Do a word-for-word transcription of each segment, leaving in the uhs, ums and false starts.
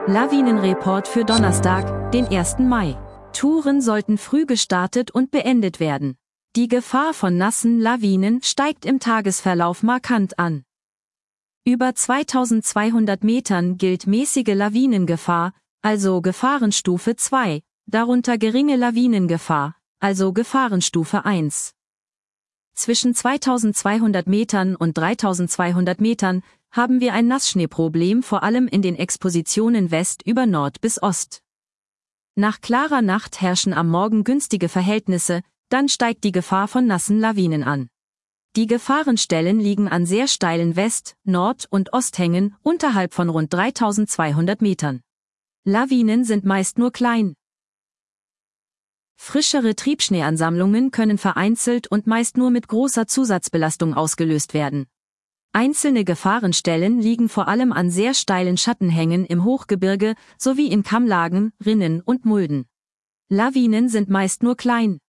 Lawinenreport für Donnerstag, den ersten Mai. Touren sollten früh gestartet und beendet werden. Die Gefahr von nassen Lawinen steigt im Tagesverlauf markant an. Über zweitausendzweihundert Metern gilt mäßige Lawinengefahr, also Gefahrenstufe zwei, darunter geringe Lawinengefahr, also Gefahrenstufe eins. Zwischen zweitausendzweihundert Metern und dreitausendzweihundert Metern haben wir ein Nassschneeproblem, vor allem in den Expositionen West über Nord bis Ost. Nach klarer Nacht herrschen am Morgen günstige Verhältnisse, dann steigt die Gefahr von nassen Lawinen an. Die Gefahrenstellen liegen an sehr steilen West-, Nord- und Osthängen unterhalb von rund dreitausendzweihundert Metern. Lawinen sind meist nur klein. Frischere Triebschneeansammlungen können vereinzelt und meist nur mit großer Zusatzbelastung ausgelöst werden. Einzelne Gefahrenstellen liegen vor allem an sehr steilen Schattenhängen im Hochgebirge sowie in Kammlagen, Rinnen und Mulden. Lawinen sind meist nur klein.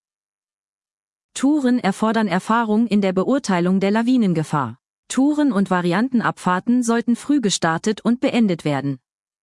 Touren erfordern Erfahrung in der Beurteilung der Lawinengefahr. Touren und Variantenabfahrten sollten früh gestartet und beendet werden.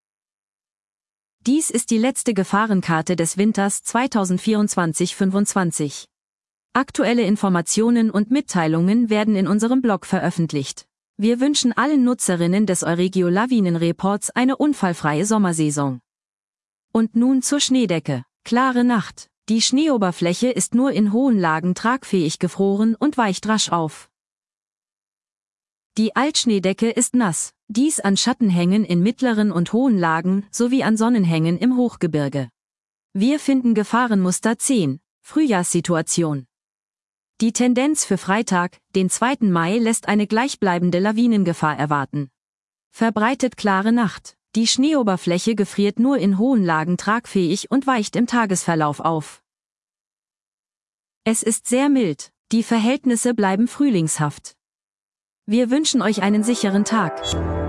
Dies ist die letzte Gefahrenkarte des Winters zweitausendvierundzwanzig fünfundzwanzig. Aktuelle Informationen und Mitteilungen werden in unserem Blog veröffentlicht. Wir wünschen allen Nutzerinnen des Euregio Lawinenreports eine unfallfreie Sommersaison. Und nun zur Schneedecke. Klare Nacht. Die Schneeoberfläche ist nur in hohen Lagen tragfähig gefroren und weicht rasch auf. Die Altschneedecke ist nass, dies an Schattenhängen in mittleren und hohen Lagen sowie an Sonnenhängen im Hochgebirge. Wir finden Gefahrenmuster zehn, Frühjahrssituation. Die Tendenz für Freitag, den zweiten Mai, lässt eine gleichbleibende Lawinengefahr erwarten. Verbreitet klare Nacht. Die Schneeoberfläche gefriert nur in hohen Lagen tragfähig und weicht im Tagesverlauf auf. Es ist sehr mild, die Verhältnisse bleiben frühlingshaft. Wir wünschen euch einen sicheren Tag.